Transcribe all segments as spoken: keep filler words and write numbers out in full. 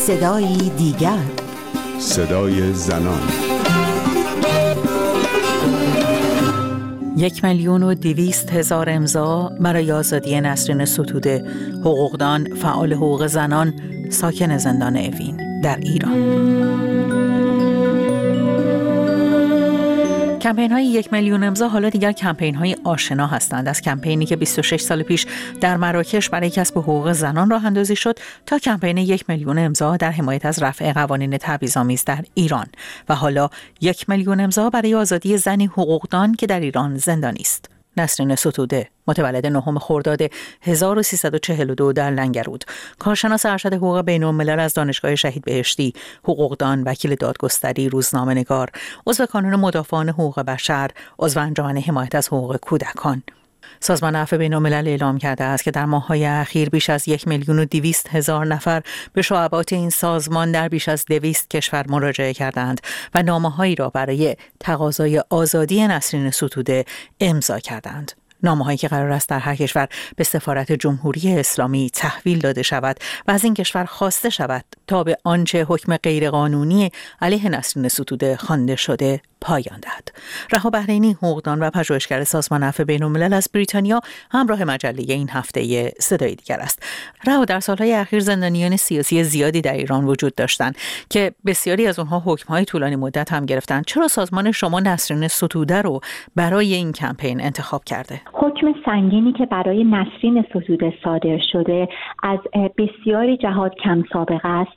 صدایی دیگر، صدای زنان. یک میلیون و دویست هزار امضا برای آزادی نسرین ستوده، حقوقدان، فعال حقوق زنان، ساکن زندان اوین در ایران. کمپین های یک میلیون امضا حالا دیگر کمپین های آشنا هستند. از کمپینی که بیست و شش سال پیش در مراکش برای کسب حقوق زنان راه اندازی شد تا کمپین یک میلیون امضا در حمایت از رفع قوانین تبعیض‌آمیز در ایران و حالا یک میلیون امضا برای آزادی زنی حقوقدان که در ایران زندانی است. نسرین ستوده، متولد نهم خرداد هزار و سیصد و چهل و دو در لنگرود، کارشناس ارشد حقوق بین‌الملل از دانشگاه شهید بهشتی، حقوقدان، وکیل دادگستری، روزنامه‌نگار، عضو کانون مدافعان حقوق بشر، عضو انجمن حمایت از حقوق کودکان. سازمان عفو بین‌الملل اعلام کرده است که در ماه‌های اخیر بیش از یک میلیون و دویست هزار نفر به شعبات این سازمان در بیش از دویست کشور مراجعه کردند و نامه‌هایی را برای تقاضای آزادی نسرین ستوده امضا کردند. نامه‌هایی که قرار است در هر کشور به سفارت جمهوری اسلامی تحویل داده شود و از این کشور خواسته شود تا به آنچه حکم غیرقانونی علیه نسرین ستوده خوانده شده پایان دهد. رها بحرینی، حقوقدان و پژوهشگر سازمان عفو بین‌الملل از بریتانیا همراه مجله این هفته صدای دیگر است. رها، در سالهای اخیر زندانیان سیاسی زیادی در ایران وجود داشتند که بسیاری از اونها حکم‌های طولانی مدت هم گرفتند. چرا سازمان شما نسرین ستوده رو برای این کمپین انتخاب کرده؟ حکم سنگینی که برای نسرین ستوده صادر شده از بسیاری جهات کم سابقه است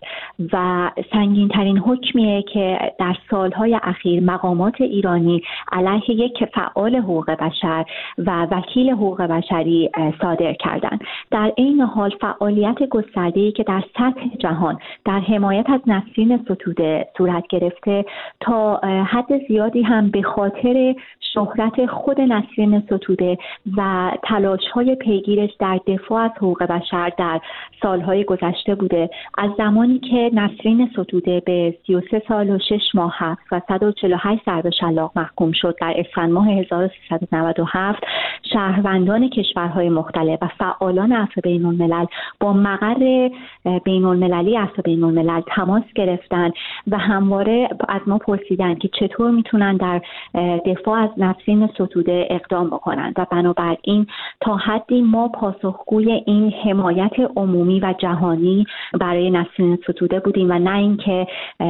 و سنگین‌ترین حکمیه که در سالهای اخیر مقامات ایرانی علیه یک فعال حقوق بشر و وکیل حقوق بشری صادر کردند. در این حال فعالیت گسترده‌ای که در سطح جهان در حمایت از نسرین ستوده صورت گرفته تا حد زیادی هم به خاطر شهرت خود نسرین ستوده و تلاش‌های پیگیرش در دفاع از حقوق بشر در سالهای گذشته بوده. از زمانی که نسرین ستوده به سی و سه سال و شش ماه حبس و صد و چهل و هشت ضرب شلاق محکوم شد در اسفند ماه هزار و سیصد و نود و هفت، شهروندان کشورهای مختلف و فعالان عفو بین‌الملل با مقر بین‌المللی عفو بین‌الملل تماس گرفتند و همواره از ما پرسیدند که چطور میتونن در دفاع از نسرین ستوده اقدام بکنند و بنابراین تا حدی ما پاسخگوی این حمایت عمومی و جهانی برای نسرین ستوده بودیم و نه اینکه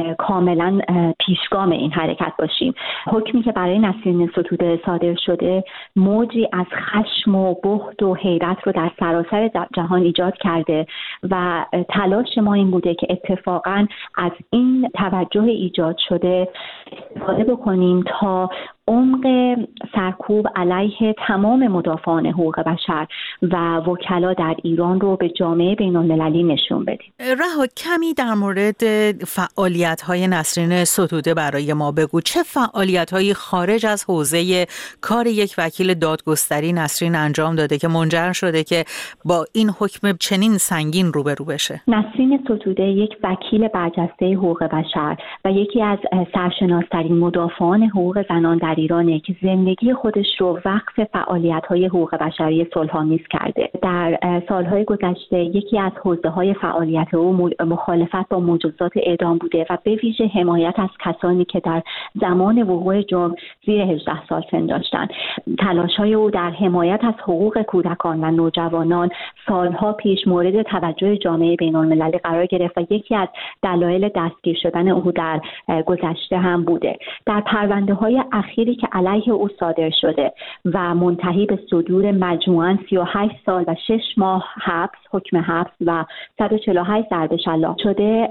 کاملا پیشگام این حرکت باشیم. حکمی که برای نسرین ستوده صادر شده موجی از خشم و بهت و حیرت رو در سراسر جهان ایجاد کرده و تلاش ما این بوده که اتفاقا از این توجه ایجاد شده استفاده بکنیم تا عمق سرکوب علیه تمام مدافعان حقوق بشر و وکلا در ایران رو به جامعه بین‌المللی نشون بدیم. رها، کمی در مورد فعالیت‌های نسرین ستوده برای ما بگو. چه فعالیت‌هایی خارج از حوزه کار یک وکیل دادگستری نسرین انجام داده که منجر شده که با این حکم چنین سنگین روبرو بشه؟ نسرین ستوده یک وکیل برجسته حقوق بشر و یکی از سرشناس‌ترین مدافعان حقوق زنان در ایرانه که زندگی خودش رو وقف فعالیت‌های حقوق بشری صلح‌آمیز کرده. در سالهای گذشته یکی از حوزه‌های فعالیت او مخالفت با مجازات اعدام بوده و به ویژه حمایت از کسانی که در زمان وقوع جرم زیر هجده سال سن داشتند. تلاش‌های او در حمایت از حقوق کودکان و نوجوانان سالها پیش مورد توجه جامعه بین‌المللی قرار گرفت و یکی از دلایل دستگیر شدن او در گذشته هم بوده. در پرونده‌های اخیری که علیه او صادر شده و منتهی به صدور مجموعاً سی و هشت سال و شش ماه حبس، حکم حبس و صد و چهل و هشت ضرب شلاق شده،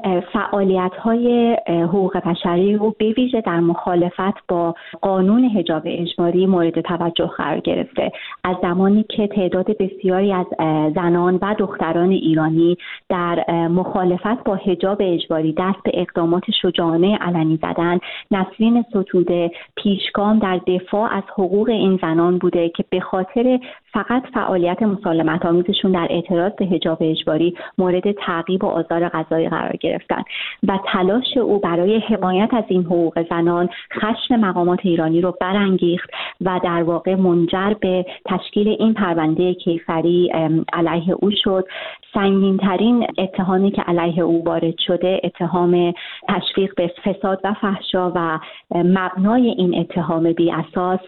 فعالیت‌های حقوق بشری او به ویژه در مخالفت با قانون حجاب اجباری مورد توجه قرار گرفته. از زمانی که تعداد بسیاری از زنان و دختران ایرانی در مخالفت با حجاب اجباری دست به اقدامات شجاعانه علنی زدن، نسرین ستوده پیشگام گام در دفاع از حقوق این زنان بوده که به خاطر فقط فعالیت مسالمت آمیزشون در اعتراض به حجاب اجباری مورد تعقیب و آزار قضایی قرار گرفتن و تلاش او برای حمایت از این حقوق زنان خشم مقامات ایرانی رو برانگیخت و در واقع منجر به تشکیل این پرونده کیفری علیه او شد. سنگین‌ترین اتهامی که علیه او وارد شده اتهام تشویق به فساد و فحشا و مبنای این اتهام بی اساس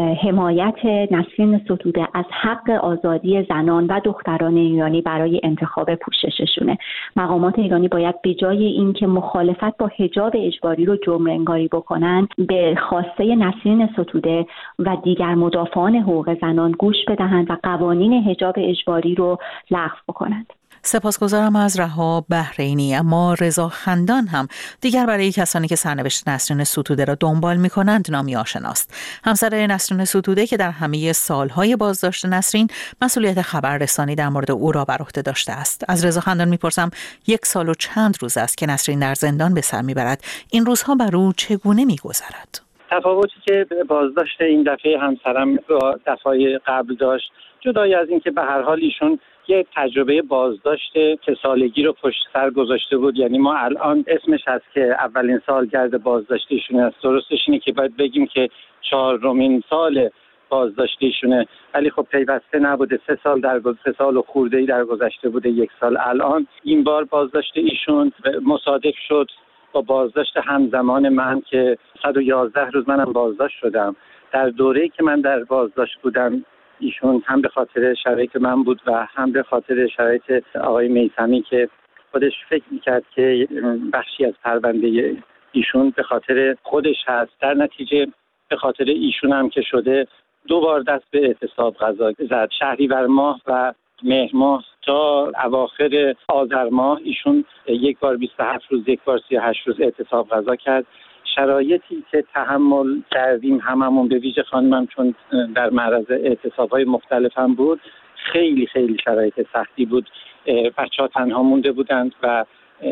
حمایت نسرین ستوده از حق آزادی زنان و دختران ایرانی برای انتخاب پوشششونه. مقامات ایرانی باید به جای اینکه مخالفت با حجاب اجباری رو جرم انگاری بکنن به خواسته نسرین ستوده و دیگر مدافعان حقوق زنان گوش بدهند و قوانین حجاب اجباری رو لغو بکنند. سپاسگزارم از رها بحرینی. اما رضا خندان هم دیگر برای کسانی که سرنوشت نسرین ستوده را دنبال می‌کنند نامی آشناست. همسر نسرین ستوده که در همه سالهای بازداشت نسرین مسئولیت خبررسانی در مورد او را بر عهده داشته است. از رضا خندان می‌پرسم یک سال و چند روز است که نسرین در زندان به سر می‌برد. این روزها بر او چگونه می‌گذرد؟ تفاوتی که بازداشت این دفعه همسرم با دفعه قبل داشت، جدای از اینکه به هر حال ایشون یه تجربه بازداشت سه سالگی رو پشت سر گذاشته بود. یعنی ما الان اسمش هست که اولین سالگرد بازداشتیشون است. درستش اینه که باید بگیم که چهارمین سال بازداشتیشونه، ولی خب پیوسته نبوده. سه سال در سه سال و خورده‌ای در گذشته بوده، یک سال الان. این بار بازداشت ایشون مصادف شد با بازداشت همزمان من که صد و یازده روز منم بازداشت شدم. در دوره‌ای که من در بازداشت بودم ایشون هم به خاطر شرایط من بود و هم به خاطر شرایط آقای میثمی که خودش فکر میکرد که بخشی از پرونده ایشون به خاطر خودش هست. در نتیجه به خاطر ایشون هم که شده دو بار دست به اعتصاب قضا زد. شهریور ماه و مهر ماه تا اواخر آذر ماه ایشون یک بار بیست و هفت روز، یک بار سی و هشت روز اعتصاب قضا کرد. شرایطی که تحمل کردیم هممون، به ویژه خانمم چون در معرض اعتصاب‌های مختلف هم بود، خیلی خیلی شرایط سختی بود. بچه‌ها تنها مونده بودند و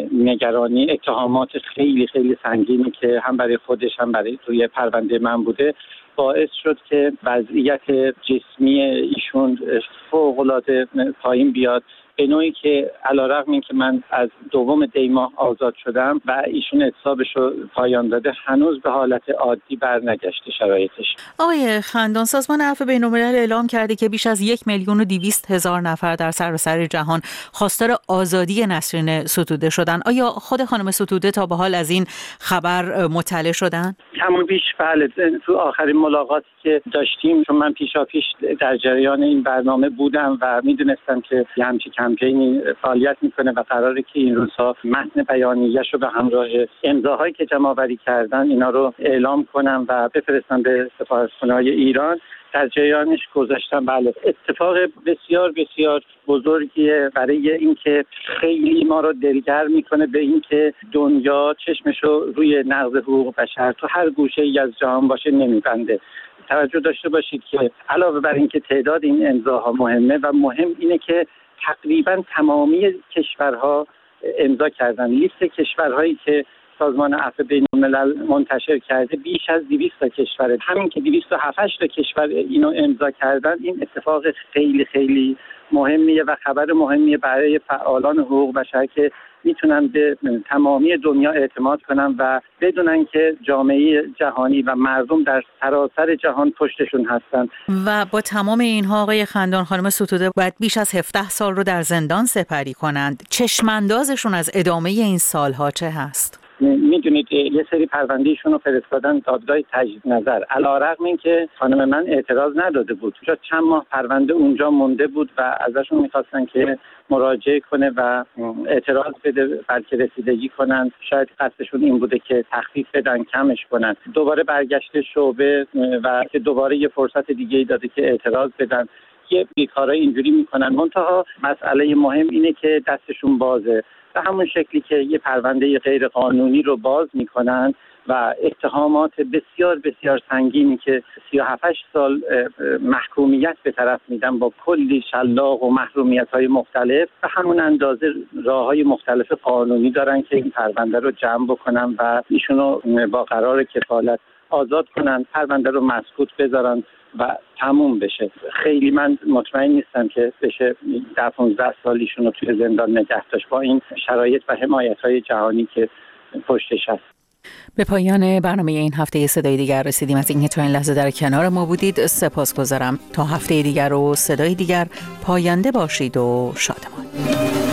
نگرانی اتهامات خیلی خیلی سنگینی که هم برای خودش هم برای توی پرونده من بوده باعث شد که وضعیت جسمی ایشون فوق‌العاده پایین بیاد، به نوعی که علی‌رغم این که من از دوم دی ماه آزاد شدم و ایشون اعتصابش رو پایان داده، هنوز به حالت عادی برنگشته شرایطش. آقای خندان، سازمان عفو بین‌الملل اعلام کرده که بیش از یک میلیون و دویست هزار نفر در سراسر جهان خواستار آزادی نسرین ستوده شدن. آیا خود خانم ستوده تا به حال از این خبر مطلع شدن؟ کم و بیش بله. تو آخرین ملاقاتی که داشتیم، چون من پیشا پیش در جریان این برنامه بودم و میدونستم که یه همچین کمپینی فعالیت میکنه و قراره که این روزها متن بیانیه‌شو به همراه امضاهایی که جمع‌آوری کردن اینا رو اعلام کنم و بفرستم به سفارتخانه‌های ایران. در جریانش گذاشتم. بله، اتفاق بسیار بسیار بزرگیه برای اینکه خیلی ما رو دلگرم میکنه به اینکه دنیا چشمشو روی نقض حقوق بشر تو هر گوشه‌ای از جهان باشه نمیبنده. توجه داشته باشید که علاوه بر اینکه تعداد این امضاها مهمه و مهم اینه که تقریبا تمامی کشورها امضا کردن. لیست کشورهایی که سازمان عفو بین‌الملل منتشر کرده بیش از دویست تا کشوره. همین که دویست و هفت تا کشور اینو امضا کردن، این اتفاق خیلی خیلی مهمیه و خبر مهمیه برای فعالان حقوق بشر که میتونن به تمامی دنیا اعتماد کنن و بدونن که جامعه جهانی و مردم در سراسر جهان پشتشون هستن. و با تمام اینها آقای خندان، خانم ستوده باید بیش از هفده سال رو در زندان سپری کنند. چشماندازشون از ادامه این سالها چه هست؟ میدونید یه سری پروندهشون رو فرستادن دادگاه تجدید نظر، علی‌رغم اینکه خانم من اعتراض نداده بود. چند ماه پرونده اونجا مونده بود و ازشون میخواستن که مراجعه کنه و اعتراض بده، بلکه رسیدگی کنن. شاید قصدشون این بوده که تخفیف بدن، کمش کنن. دوباره برگشته شعبه و که دوباره یه فرصت دیگه داده که اعتراض بدن. یه بیکارای اینجوری میکنن. منتها مسئله مهم اینه که دستشون بازه. به همون شکلی که یه پرونده غیر قانونی رو باز میکنن و اتهامات بسیار بسیار سنگینی که سی و هفت سال محکومیت به طرف میدن با کلی شلاق و محرومیت‌های مختلف، به همون اندازه راه‌های مختلف قانونی دارن که این پرونده رو جمع بکنن و ایشونو با قرار کفالت آزاد کنن، پرونده رو مسکوت بذارن و تموم بشه. خیلی من مطمئن نیستم که بشه در پانزده سالیشون رو توی زندان نگه داشت با این شرایط و حمایت‌های جهانی که پشتش هست. به پایان برنامه این هفته صدای دیگر رسیدیم. از اینکه تا این لحظه در کنار ما بودید سپاسگزارم. تا هفته دیگر و صدای دیگر پاینده باشید و شادمان.